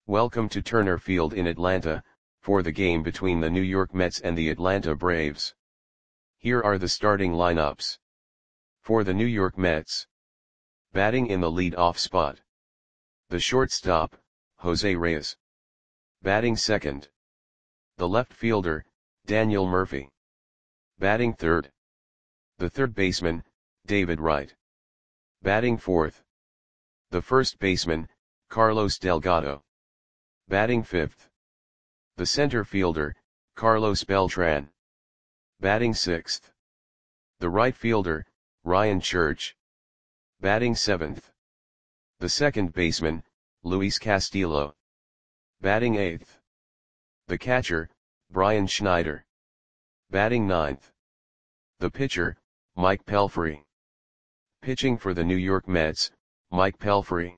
Welcome to Turner Field in Atlanta, for the game between the New York Mets and the Atlanta Braves. Here are the starting lineups. For the New York Mets. Batting in the lead-off spot. The shortstop, Jose Reyes. Batting second. The left fielder, Daniel Murphy. Batting third. The third baseman, David Wright. Batting fourth. The first baseman, Carlos Delgado. Batting fifth. The center fielder, Carlos Beltran. Batting sixth. The right fielder, Ryan Church. Batting seventh. The second baseman, Luis Castillo. Batting eighth. The catcher, Brian Schneider. Batting ninth. The pitcher, Mike Pelfrey. Pitching for the New York Mets, Mike Pelfrey.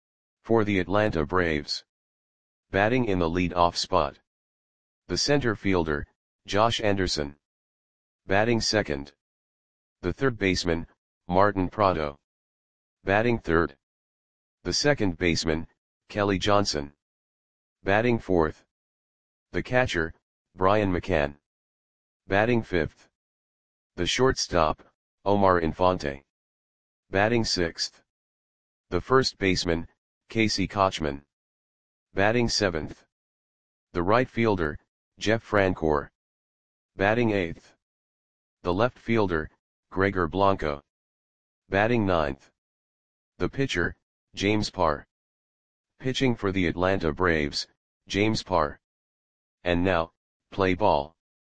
For the Atlanta Braves. Batting in the lead-off spot. The center fielder, Josh Anderson. Batting second. The third baseman, Martin Prado. Batting third. The second baseman, Kelly Johnson. Batting fourth. The catcher, Brian McCann. Batting fifth. The shortstop, Omar Infante. Batting sixth. The first baseman, Casey Kotchman. Batting seventh. The right fielder, Jeff Francoeur. Batting eighth. The left fielder, Gregor Blanco. Batting ninth. The pitcher, James Parr. Pitching for the Atlanta Braves, James Parr. And now, play ball.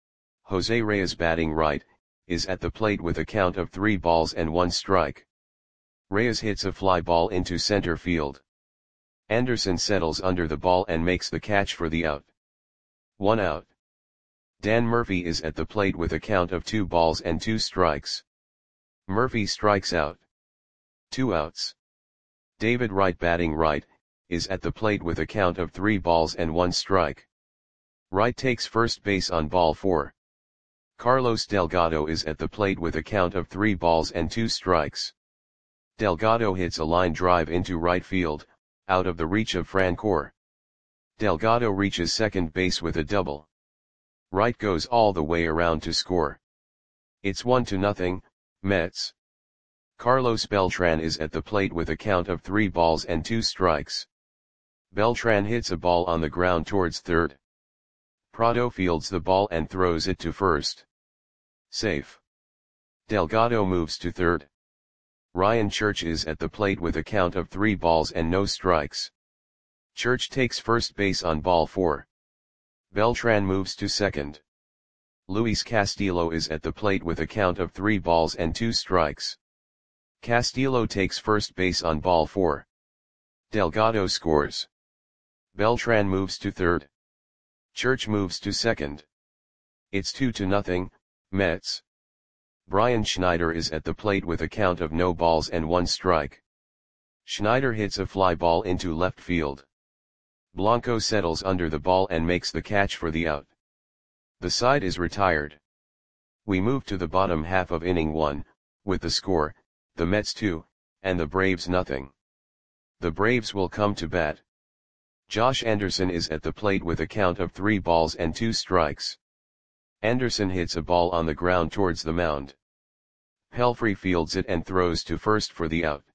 Jose Reyes batting right, is at the plate with a count of 3 balls and 1 strike. Reyes hits a fly ball into center field. Anderson settles under the ball and makes the catch for the out. 1 out. Dan Murphy is at the plate with a count of 2 balls and 2 strikes. Murphy strikes out. 2 outs. David Wright batting right, is at the plate with a count of 3 balls and 1 strike. Wright takes first base on ball 4. Carlos Delgado is at the plate with a count of 3 balls and 2 strikes. Delgado hits a line drive into right field, out of the reach of Francoeur. Delgado reaches second base with a double. Wright goes all the way around to score. It's 1-0, Mets. Carlos Beltran is at the plate with a count of 3 balls and 2 strikes. Beltran hits a ball on the ground towards third. Prado fields the ball and throws it to first. Safe. Delgado moves to third. Ryan Church is at the plate with a count of 3 balls and no strikes. Church takes first base on ball 4. Beltran moves to second. Luis Castillo is at the plate with a count of 3 balls and 2 strikes. Castillo takes first base on ball 4. Delgado scores. Beltran moves to third. Church moves to second. It's 2-0, Mets. Brian Schneider is at the plate with a count of no balls and 1 strike. Schneider hits a fly ball into left field. Blanco settles under the ball and makes the catch for the out. The side is retired. We move to the bottom half of inning 1, with the score, the Mets 2, and the Braves nothing. The Braves will come to bat. Josh Anderson is at the plate with a count of 3 balls and 2 strikes. Anderson hits a ball on the ground towards the mound. Pelfrey fields it and throws to first for the out.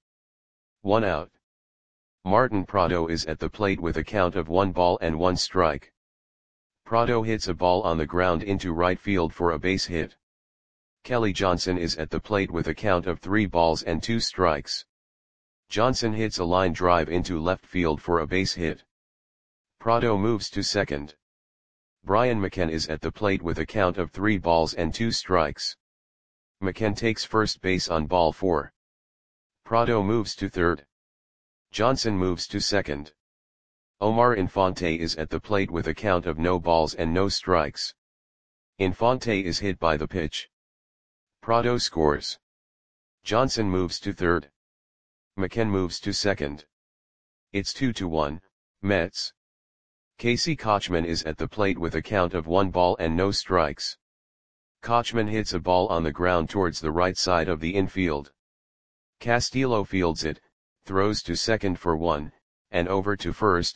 1 out. Martin Prado is at the plate with a count of 1 ball and 1 strike. Prado hits a ball on the ground into right field for a base hit. Kelly Johnson is at the plate with a count of 3 balls and 2 strikes. Johnson hits a line drive into left field for a base hit. Prado moves to second. Brian McCann is at the plate with a count of 3 balls and 2 strikes. McCann takes first base on ball 4. Prado moves to third. Johnson moves to second. Omar Infante is at the plate with a count of no balls and no strikes. Infante is hit by the pitch. Prado scores. Johnson moves to third. McCann moves to second. It's 2-1, Mets. Casey Kotchman is at the plate with a count of 1 ball and no strikes. Kotchman hits a ball on the ground towards the right side of the infield. Castillo fields it, throws to second for 1, and over to first,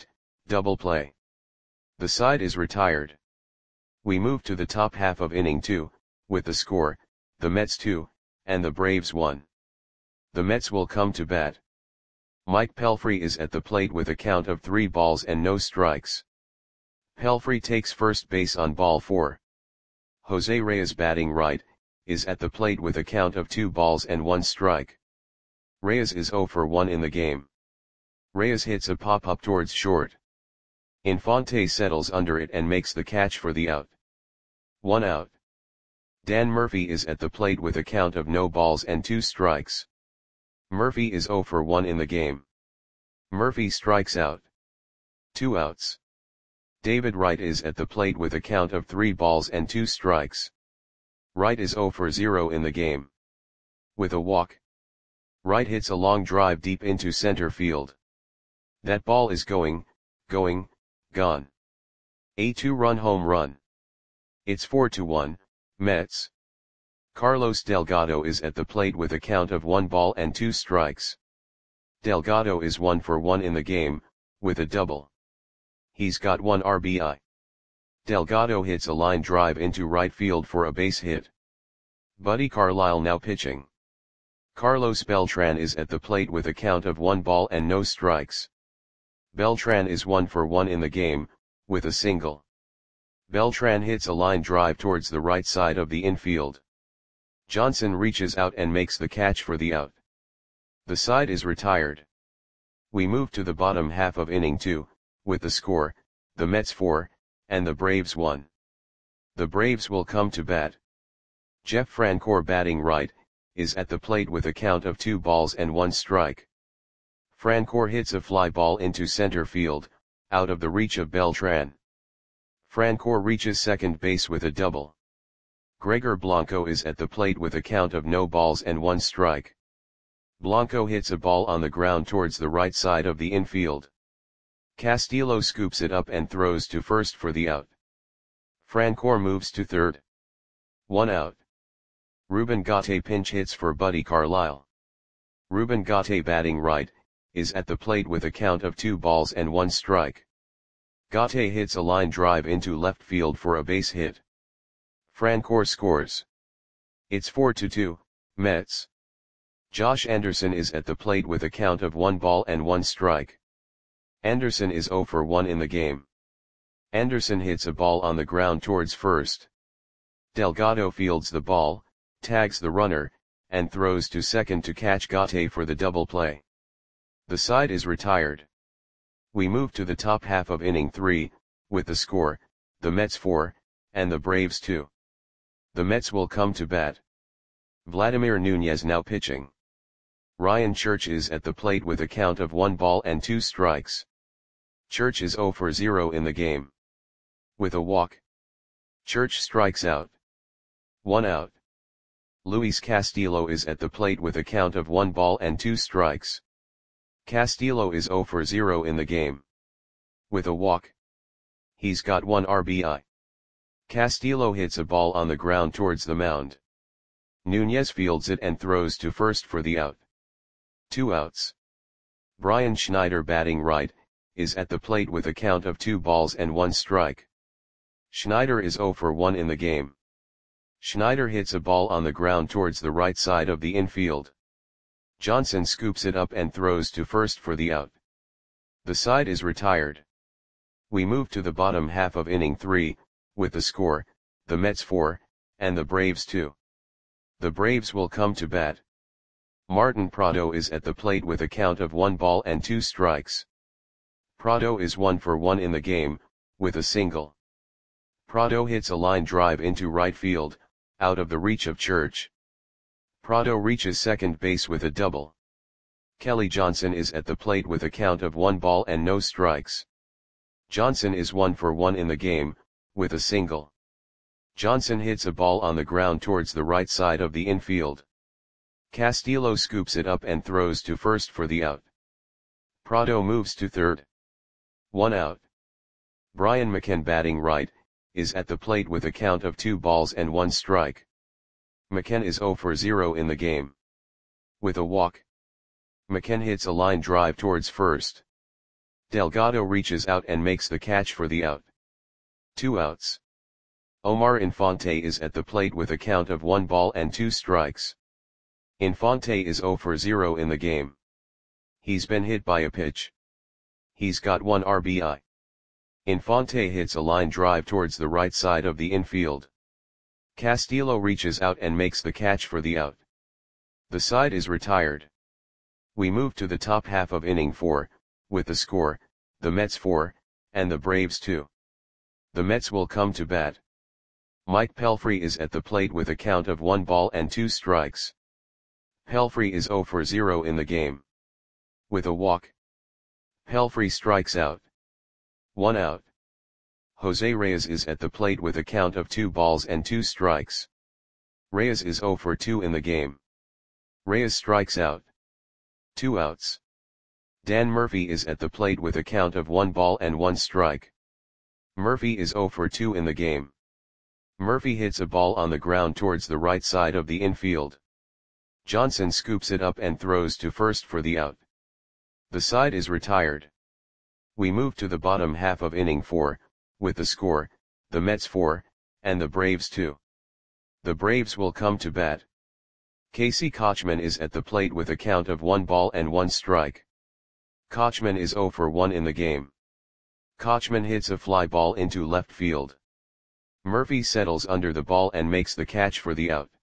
Double play. The side is retired. We move to the top half of inning 2, with the score, the Mets 2, and the Braves 1. The Mets will come to bat. Mike Pelfrey is at the plate with a count of 3 balls and no strikes. Pelfrey takes first base on ball 4. Jose Reyes, batting right, is at the plate with a count of 2 balls and 1 strike. Reyes is 0 for 1 in the game. Reyes hits a pop-up towards short. Infante settles under it and makes the catch for the out. 1 out. Dan Murphy is at the plate with a count of no balls and 2 strikes. Murphy is 0 for 1 in the game. Murphy strikes out. 2 outs. David Wright is at the plate with a count of 3 balls and 2 strikes. Wright is 0 for 0 in the game. With a walk. Wright hits a long drive deep into center field. That ball is gone. A 2-run home run. It's 4-1, Mets. Carlos Delgado is at the plate with a count of 1 ball and 2 strikes. Delgado is 1 for 1 in the game, with a double. He's got 1 RBI. Delgado hits a line drive into right field for a base hit. Buddy Carlisle now pitching. Carlos Beltran is at the plate with a count of 1 ball and no strikes. Beltran is 1 for 1 in the game, with a single. Beltran hits a line drive towards the right side of the infield. Johnson reaches out and makes the catch for the out. The side is retired. We move to the bottom half of inning 2, with the score, the Mets 4, and the Braves 1. The Braves will come to bat. Jeff Francoeur, batting right, is at the plate with a count of 2 balls and 1 strike. Francoeur hits a fly ball into center field, out of the reach of Beltran. Francoeur reaches second base with a double. Gregor Blanco is at the plate with a count of no balls and 1 strike. Blanco hits a ball on the ground towards the right side of the infield. Castillo scoops it up and throws to first for the out. Francoeur moves to third. 1 out. Ruben Gatte pinch hits for Buddy Carlisle. Ruben Gatte, batting right, is at the plate with a count of 2 balls and 1 strike. Gatte hits a line drive into left field for a base hit. Francoeur scores. It's 4-2, Mets. Josh Anderson is at the plate with a count of 1 ball and 1 strike. Anderson is 0 for 1 in the game. Anderson hits a ball on the ground towards first. Delgado fields the ball, tags the runner, and throws to second to catch Gatte for the double play. The side is retired. We move to the top half of inning 3, with the score, the Mets 4, and the Braves 2. The Mets will come to bat. Vladimir Nunez now pitching. Ryan Church is at the plate with a count of 1 ball and 2 strikes. Church is 0 for 0 in the game. With a walk. Church strikes out. 1 out. Luis Castillo is at the plate with a count of 1 ball and 2 strikes. Castillo is 0 for 0 in the game. With a walk. He's got 1 RBI. Castillo hits a ball on the ground towards the mound. Nunez fields it and throws to first for the out. 2 outs. Brian Schneider, batting right, is at the plate with a count of 2 balls and 1 strike. Schneider is 0 for 1 in the game. Schneider hits a ball on the ground towards the right side of the infield. Johnson scoops it up and throws to first for the out. The side is retired. We move to the bottom half of inning 3, with the score, the Mets 4, and the Braves 2. The Braves will come to bat. Martin Prado is at the plate with a count of 1 ball and 2 strikes. Prado is 1 for 1 in the game, with a single. Prado hits a line drive into right field, out of the reach of Church. Prado reaches second base with a double. Kelly Johnson is at the plate with a count of 1 ball and no strikes. Johnson is 1 for 1 in the game, with a single. Johnson hits a ball on the ground towards the right side of the infield. Castillo scoops it up and throws to first for the out. Prado moves to third. 1 out. Brian McCann, batting right, is at the plate with a count of 2 balls and 1 strike. McCann is 0 for 0 in the game. With a walk. McCann hits a line drive towards first. Delgado reaches out and makes the catch for the out. 2 outs. Omar Infante is at the plate with a count of 1 ball and 2 strikes. Infante is 0 for 0 in the game. He's been hit by a pitch. He's got 1 RBI. Infante hits a line drive towards the right side of the infield. Castillo reaches out and makes the catch for the out. The side is retired. We move to the top half of inning 4, with the score, the Mets 4, and the Braves 2. The Mets will come to bat. Mike Pelfrey is at the plate with a count of 1 ball and 2 strikes. Pelfrey is 0 for 0 in the game. With a walk, Pelfrey strikes out. 1 out. Jose Reyes is at the plate with a count of 2 balls and 2 strikes. Reyes is 0 for 2 in the game. Reyes strikes out. 2 outs. Dan Murphy is at the plate with a count of 1 ball and 1 strike. Murphy is 0 for 2 in the game. Murphy hits a ball on the ground towards the right side of the infield. Johnson scoops it up and throws to first for the out. The side is retired. We move to the bottom half of inning 4, with the score, the Mets 4, and the Braves 2. The Braves will come to bat. Casey Kotchman is at the plate with a count of 1 ball and 1 strike. Kotchman is 0 for 1 in the game. Kotchman hits a fly ball into left field. Murphy settles under the ball and makes the catch for the out.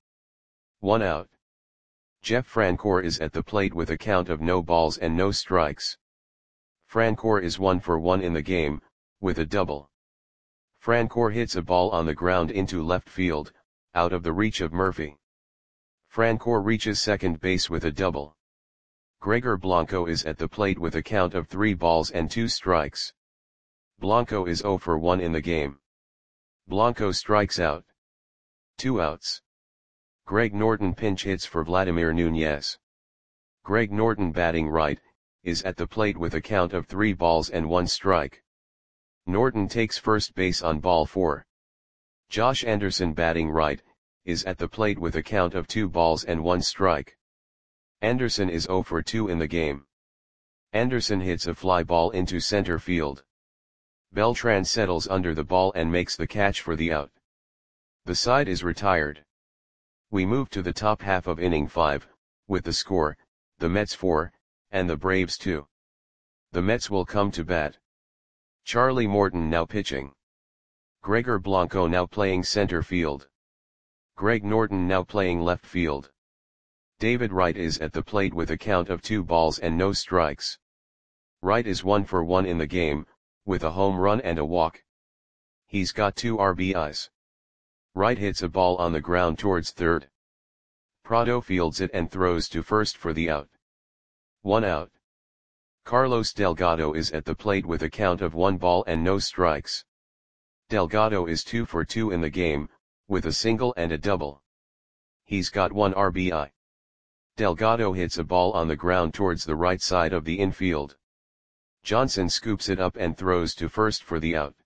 1 out. Jeff Francoeur is at the plate with a count of no balls and no strikes. Francoeur is 1 for 1 in the game, with a double. Francoeur hits a ball on the ground into left field, out of the reach of Murphy. Francoeur reaches second base with a double. Gregor Blanco is at the plate with a count of 3 balls and 2 strikes. Blanco is 0 for 1 in the game. Blanco strikes out. 2 outs. Greg Norton pinch hits for Vladimir Nunez. Greg Norton, batting right, is at the plate with a count of 3 balls and 1 strike. Norton takes first base on ball 4. Josh Anderson, batting right, is at the plate with a count of 2 balls and 1 strike. Anderson is 0 for 2 in the game. Anderson hits a fly ball into center field. Beltran settles under the ball and makes the catch for the out. The side is retired. We move to the top half of inning 5, with the score, the Mets 4, and the Braves 2. The Mets will come to bat. Charlie Morton now pitching. Gregor Blanco now playing center field. Greg Norton now playing left field. David Wright is at the plate with a count of 2 balls and no strikes. Wright is 1 for 1 in the game, with a home run and a walk. He's got 2 RBIs. Wright hits a ball on the ground towards third. Prado fields it and throws to first for the out. 1 out. Carlos Delgado is at the plate with a count of 1 ball and no strikes. Delgado is 2 for 2 in the game, with a single and a double. He's got 1 RBI. Delgado hits a ball on the ground towards the right side of the infield. Johnson scoops it up and throws to first for the out.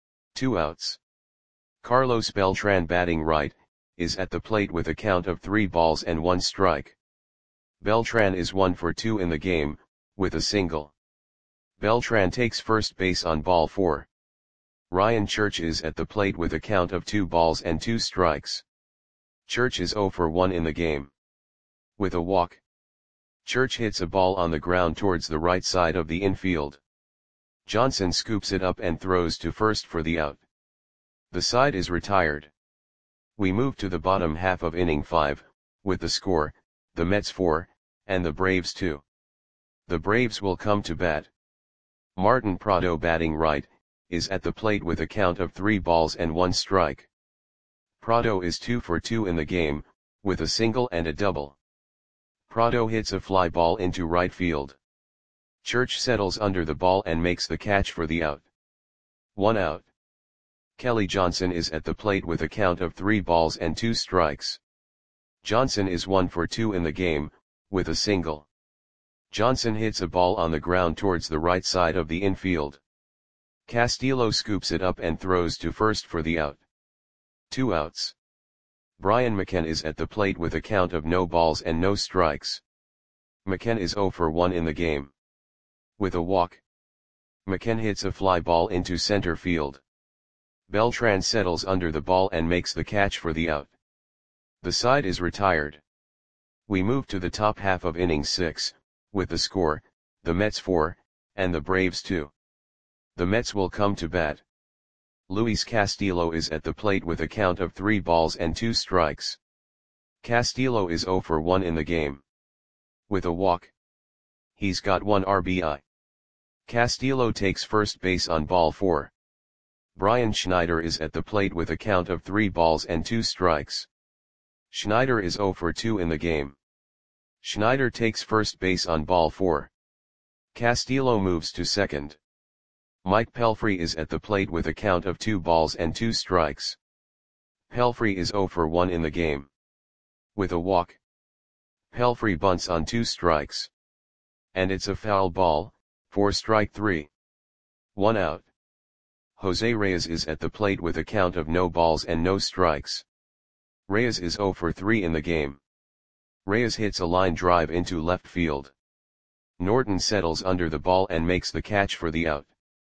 2 outs. Carlos Beltran, batting right, is at the plate with a count of 3 balls and 1 strike. Beltran is 1 for 2 in the game, with a single. Beltran takes first base on ball 4. Ryan Church is at the plate with a count of 2 balls and 2 strikes. Church is 0 for 1 in the game. With a walk, Church hits a ball on the ground towards the right side of the infield. Johnson scoops it up and throws to first for the out. The side is retired. We move to the bottom half of inning 5, with the score, the Mets 4, and the Braves 2. The Braves will come to bat. Martin Prado, batting right, is at the plate with a count of 3 balls and 1 strike. Prado is 2 for 2 in the game, with a single and a double. Prado hits a fly ball into right field. Church settles under the ball and makes the catch for the out. 1 out. Kelly Johnson is at the plate with a count of 3 balls and 2 strikes. Johnson is 1 for 2 in the game, with a single. Johnson hits a ball on the ground towards the right side of the infield. Castillo scoops it up and throws to first for the out. 2 outs. Brian McKenna is at the plate with a count of no balls and no strikes. McKenna is 0 for 1 in the game. With a walk, McKen hits a fly ball into center field. Beltran settles under the ball and makes the catch for the out. The side is retired. We move to the top half of inning 6, with the score, the Mets 4, and the Braves 2. The Mets will come to bat. Luis Castillo is at the plate with a count of 3 balls and 2 strikes. Castillo is 0 for 1 in the game. With a walk. He's got 1 RBI. Castillo takes first base on ball 4. Brian Schneider is at the plate with a count of 3 balls and 2 strikes. Schneider is 0 for 2 in the game. Schneider takes first base on ball 4. Castillo moves to second. Mike Pelfrey is at the plate with a count of 2 balls and 2 strikes. Pelfrey is 0 for 1 in the game. With a walk. Pelfrey bunts on 2 strikes. And it's a foul ball, for strike 3. 1 out. Jose Reyes is at the plate with a count of no balls and no strikes. Reyes is 0 for 3 in the game. Reyes hits a line drive into left field. Norton settles under the ball and makes the catch for the out.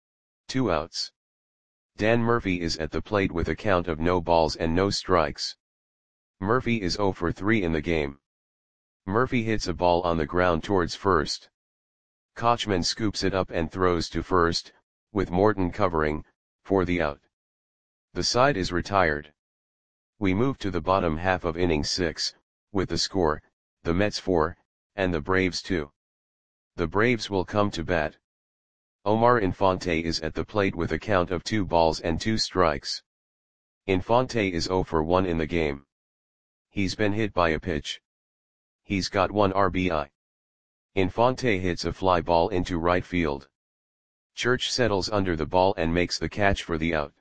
2 outs. Dan Murphy is at the plate with a count of no balls and no strikes. Murphy is 0 for 3 in the game. Murphy hits a ball on the ground towards first. Kochman scoops it up and throws to first, with Morton covering, for the out. The side is retired. We move to the bottom half of inning 6, with the score, the Mets 4, and the Braves 2. The Braves will come to bat. Omar Infante is at the plate with a count of 2 balls and 2 strikes. Infante is 0 for 1 in the game. He's been hit by a pitch. He's got 1 RBI. Infante hits a fly ball into right field. Church settles under the ball and makes the catch for the out.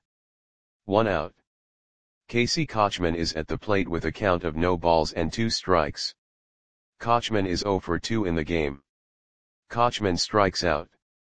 1 out. Casey Kochman is at the plate with a count of no balls and 2 strikes. Kochman is 0 for 2 in the game. Kochman strikes out.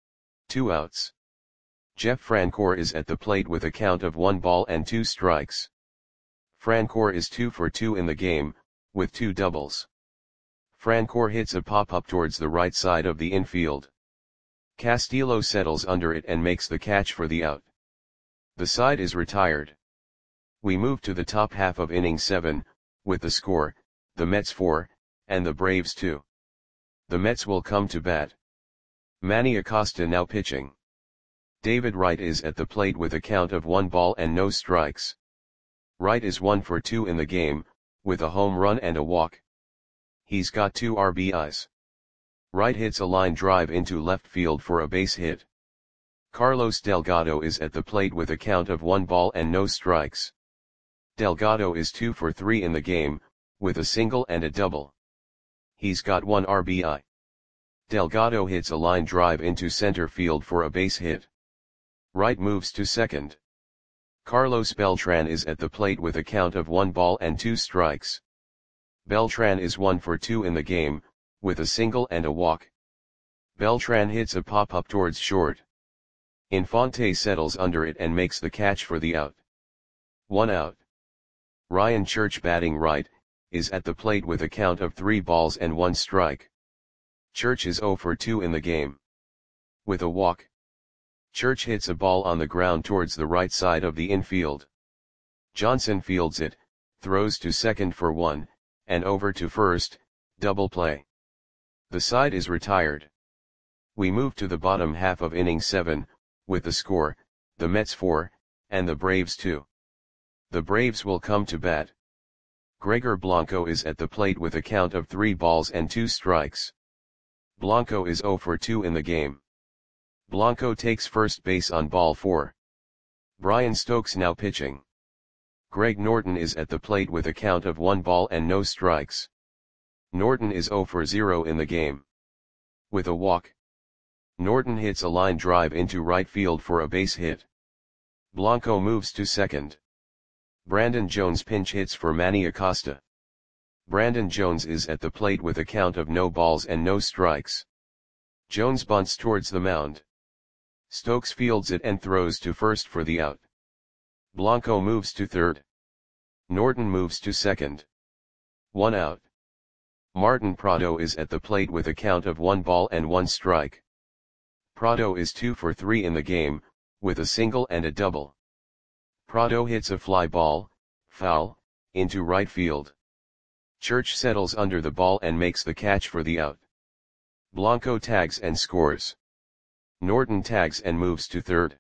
2 outs. Jeff Francoeur is at the plate with a count of 1 ball and 2 strikes. Francoeur is 2 for 2 in the game, with 2 doubles. Francoeur hits a pop-up towards the right side of the infield. Castillo settles under it and makes the catch for the out. The side is retired. We move to the top half of inning 7, with the score, the Mets 4, and the Braves 2. The Mets will come to bat. Manny Acosta now pitching. David Wright is at the plate with a count of 1 ball and no strikes. Wright is 1 for 2 in the game, with a home run and a walk. He's got 2 RBIs. Wright hits a line drive into left field for a base hit. Carlos Delgado is at the plate with a count of 1 ball and no strikes. Delgado is 2 for 3 in the game, with a single and a double. He's got 1 RBI. Delgado hits a line drive into center field for a base hit. Wright moves to second. Carlos Beltran is at the plate with a count of 1 ball and 2 strikes. Beltran is 1 for 2 in the game, with a single and a walk. Beltran hits a pop-up towards short. Infante settles under it and makes the catch for the out. 1 out. Ryan Church batting right, is at the plate with a count of 3 balls and 1 strike. Church is 0 for 2 in the game. With a walk. Church hits a ball on the ground towards the right side of the infield. Johnson fields it, throws to second for 1, and over to first, double play. The side is retired. We move to the bottom half of inning 7, with the score, the Mets 4, and the Braves 2. The Braves will come to bat. Gregor Blanco is at the plate with a count of 3 balls and 2 strikes. Blanco is 0 for 2 in the game. Blanco takes first base on ball 4. Brian Stokes now pitching. Greg Norton is at the plate with a count of 1 ball and no strikes. Norton is 0 for 0 in the game. With a walk. Norton hits a line drive into right field for a base hit. Blanco moves to second. Brandon Jones pinch hits for Manny Acosta. Brandon Jones is at the plate with a count of no balls and no strikes. Jones bunts towards the mound. Stokes fields it and throws to first for the out. Blanco moves to third. Norton moves to second. 1 out. Martin Prado is at the plate with a count of 1 ball and 1 strike. Prado is 2 for 3 in the game, with a single and a double. Prado hits a fly ball, foul, into right field. Church settles under the ball and makes the catch for the out. Blanco tags and scores. Norton tags and moves to third.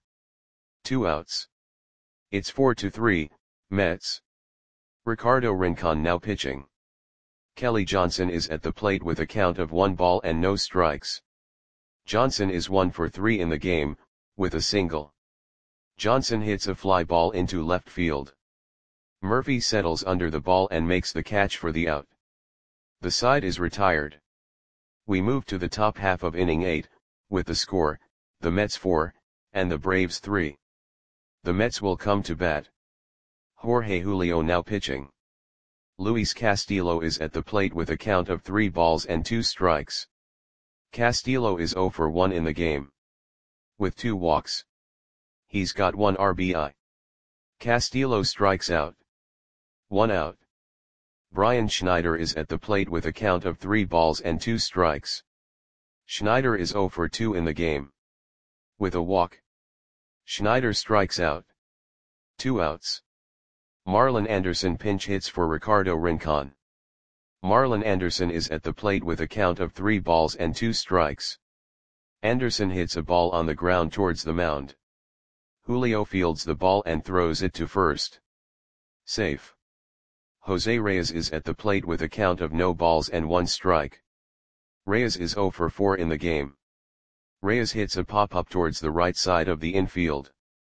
2 outs. It's 4-3, Mets. Ricardo Rincon now pitching. Kelly Johnson is at the plate with a count of 1 ball and no strikes. Johnson is 1 for 3 in the game, with a single. Johnson hits a fly ball into left field. Murphy settles under the ball and makes the catch for the out. The side is retired. We move to the top half of inning 8, with the score, the Mets 4, and the Braves 3. The Mets will come to bat. Jorge Julio now pitching. Luis Castillo is at the plate with a count of 3 balls and 2 strikes. Castillo is 0 for 1 in the game. With 2 walks. He's got 1 RBI. Castillo strikes out. 1 out. Brian Schneider is at the plate with a count of 3 balls and 2 strikes. Schneider is 0 for 2 in the game. With a walk. Schneider strikes out. 2 outs. Marlon Anderson pinch hits for Ricardo Rincon. Marlon Anderson is at the plate with a count of 3 balls and 2 strikes. Anderson hits a ball on the ground towards the mound. Julio fields the ball and throws it to first. Safe. Jose Reyes is at the plate with a count of no balls and 1 strike. Reyes is 0 for 4 in the game. Reyes hits a pop-up towards the right side of the infield.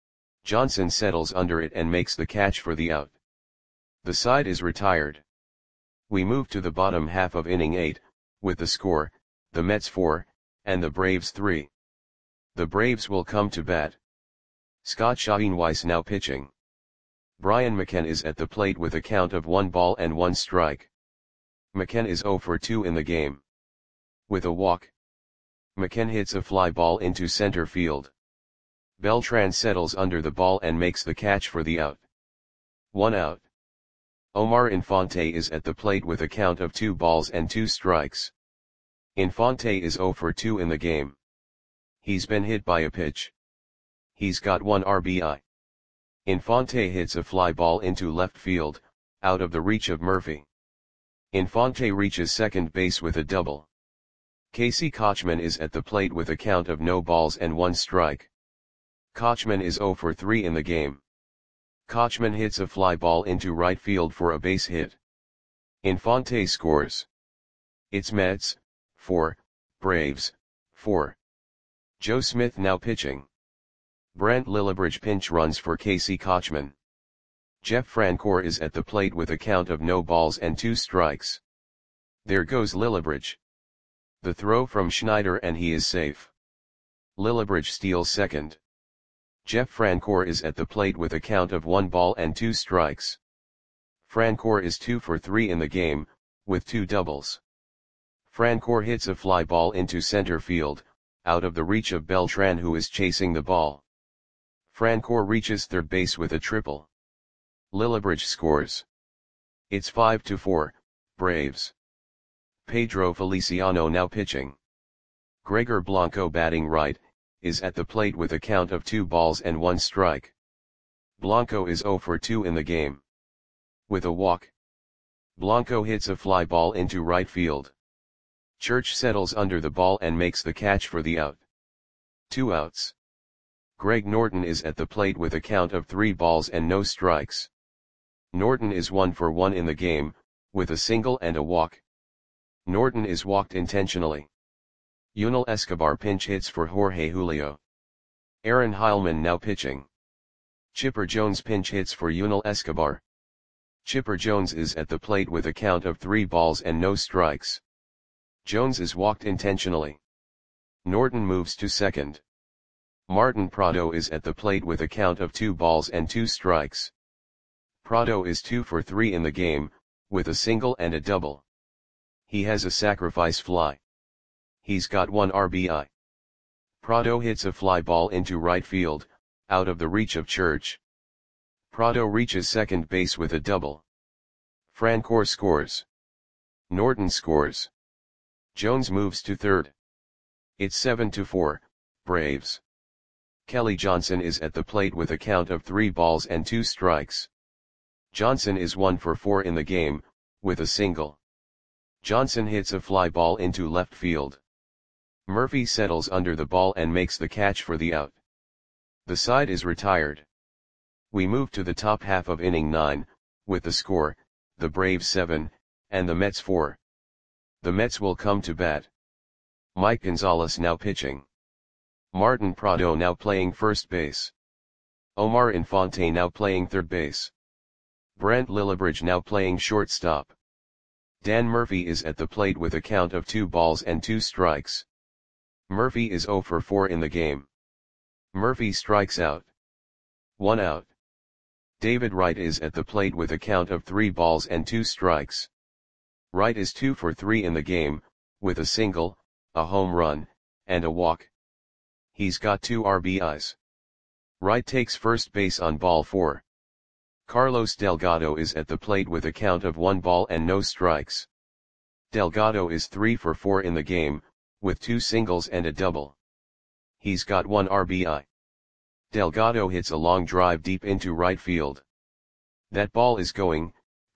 Johnson settles under it and makes the catch for the out. The side is retired. We move to the bottom half of inning 8, with the score, the Mets 4, and the Braves 3. The Braves will come to bat. Scott Schoenweiss now pitching. Brian McCann is at the plate with a count of 1 ball and 1 strike. McCann is 0 for 2 in the game. With a walk. McCann hits a fly ball into center field. Beltran settles under the ball and makes the catch for the out. 1 out. Omar Infante is at the plate with a count of 2 balls and 2 strikes. Infante is 0 for 2 in the game. He's been hit by a pitch. He's got 1 RBI. Infante hits a fly ball into left field, out of the reach of Murphy. Infante reaches second base with a double. Casey Kotchman is at the plate with a count of no balls and 1 strike. Kotchman is 0 for 3 in the game. Kotchman hits a fly ball into right field for a base hit. Infante scores. It's Mets 4, Braves 4. Joe Smith now pitching. Brent Lillibridge pinch runs for Casey Kotchman. Jeff Francoeur is at the plate with a count of no balls and 2 strikes. There goes Lillibridge. The throw from Schneider and he is safe. Lillibridge steals second. Jeff Francoeur is at the plate with a count of 1 ball and 2 strikes. Francoeur is 2 for 3 in the game, with 2 doubles. Francoeur hits a fly ball into center field, out of the reach of Beltran who is chasing the ball. Francoeur reaches third base with a triple. Lillibridge scores. It's 5-4, Braves. Pedro Feliciano now pitching. Gregor Blanco batting right, is at the plate with a count of 2 balls and 1 strike. Blanco is 0 for 2 in the game. With a walk. Blanco hits a fly ball into right field. Church settles under the ball and makes the catch for the out. 2 outs. Greg Norton is at the plate with a count of 3 balls and no strikes. Norton is 1 for 1 in the game, with a single and a walk. Norton is walked intentionally. Yunel Escobar pinch hits for Jorge Julio. Aaron Heilman now pitching. Chipper Jones pinch hits for Yunel Escobar. Chipper Jones is at the plate with a count of 3 balls and no strikes. Jones is walked intentionally. Norton moves to second. Martin Prado is at the plate with a count of 2 balls and 2 strikes. Prado is 2 for 3 in the game, with a single and a double. He has a sacrifice fly. He's got 1 RBI. Prado hits a fly ball into right field, out of the reach of Church. Prado reaches second base with a double. Francoeur scores. Norton scores. Jones moves to third. It's 7-4, Braves. Kelly Johnson is at the plate with a count of 3 balls and 2 strikes. Johnson is 1 for 4 in the game, with a single. Johnson hits a fly ball into left field. Murphy settles under the ball and makes the catch for the out. The side is retired. We move to the top half of inning 9, with the score, the Braves 7, and the Mets 4. The Mets will come to bat. Mike Gonzalez now pitching. Martin Prado now playing first base. Omar Infante now playing third base. Brent Lillibridge now playing shortstop. Dan Murphy is at the plate with a count of 2 balls and 2 strikes. Murphy is 0 for 4 in the game. Murphy strikes out. 1 out. David Wright is at the plate with a count of 3 balls and 2 strikes. Wright is 2 for 3 in the game, with a single, a home run, and a walk. He's got 2 RBIs. Wright takes first base on ball 4. Carlos Delgado is at the plate with a count of 1 ball and no strikes. Delgado is 3 for 4 in the game, with 2 singles and a double. He's got 1 RBI. Delgado hits a long drive deep into right field. That ball is gone.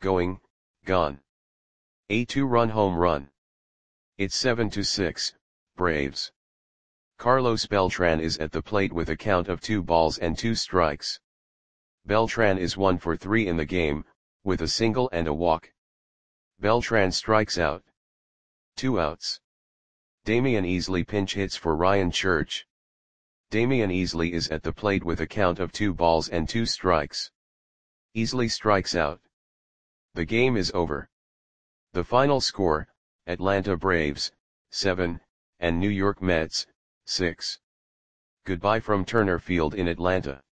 A 2-run home run. It's 7-6, Braves. Carlos Beltran is at the plate with a count of 2 balls and 2 strikes. Beltran is 1 for 3 in the game, with a single and a walk. Beltran strikes out. 2 outs. Damian Easley pinch hits for Ryan Church. Damian Easley is at the plate with a count of 2 balls and 2 strikes. Easley strikes out. The game is over. The final score, Atlanta Braves, 7, and New York Mets, 6. Goodbye from Turner Field in Atlanta.